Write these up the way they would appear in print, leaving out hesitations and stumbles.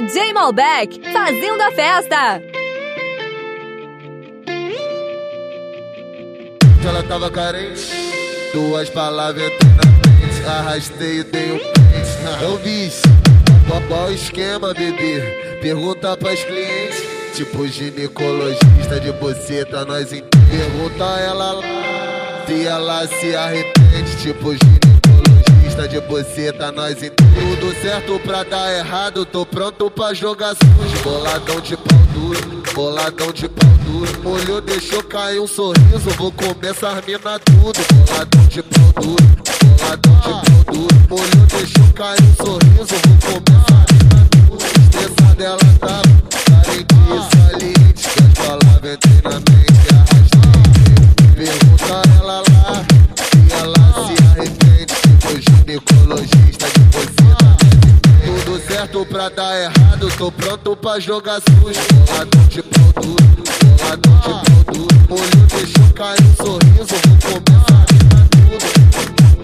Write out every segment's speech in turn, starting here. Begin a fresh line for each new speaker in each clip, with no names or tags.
DJ Malbec, fazendo a festa.
Ela tava carente, duas palavras entrei na mente, arrastei e dei um pente. Eu vi qual o esquema, bebê? Pergunta pras clientes, tipo ginecologista de buceta, nós entende. Pergunta ela lá, se ela se arrepende, tipo ginecologista de buceta, nós entende. Tudo certo pra dar errado, tô pronto pra jogar sujo. Boladão de pau duro, boladão de pau duro. Molhou, deixou cair um sorriso, vou comer essas mina tudo. Boladão de pau duro, boladão de pau duro. Molhou, deixou cair um sorriso, vou comer essas mina tudo. Estressada ela tava, carente e saliente, que as palavras entrei na mente, arrastei. Pergunta ela lá, se ela se arrepende, tipo ginecologista de buceta. Tudo certo pra dar errado, tô pronto pra jogar sujo. Boladão de pau duro, boladão de pau duro. Molhou, deixou cair um sorriso, vou comer essa mina tudo.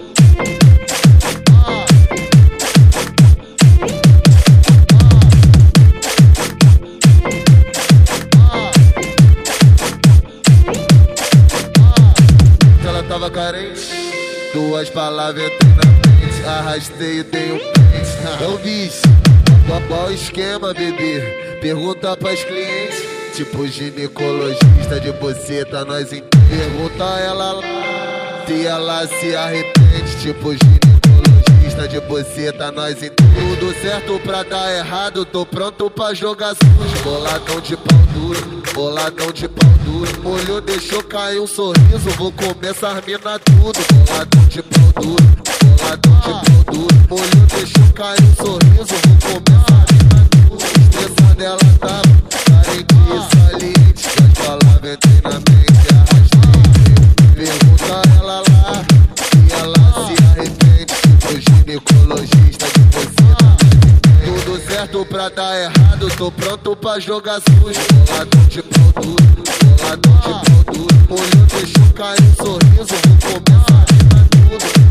Ela tava carente, duas palavras entrei na mente, arrastei e dei um pente. Eu vi qual o esquema, bebê? Pergunta pras clientes, tipo ginecologista de buceta, nós entende. Pergunta ela lá, se ela se arrepende, tipo ginecologista de buceta, nós entende. Tudo certo pra dar errado, tô pronto pra jogar sujo. Boladão de pau duro, boladão de pau duro. Molhou, deixou cair um sorriso, vou comer essas mina tudo. Boladão de pau duro, boladão de pau duro. Molhou, deixou cair um sorriso, vou comer essas mina tudo. Estressada ela tava, carente e saliente, que as palavras entrei na mente, arrastei. Pergunta ela lá, se ela se arrepende, tipo ginecologista de buceta. Tudo certo pra dar errado, tô pronto pra jogar sujo. Boladão de pau duro, boladão de pau duro. Molhou, deixou cair um sorriso, vou comer essa mina tudo.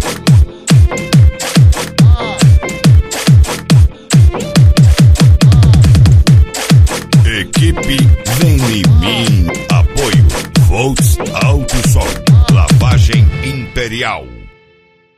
Equipe Vem em Mim. Apoio Volts Auto Sol. Lavagem Imperial.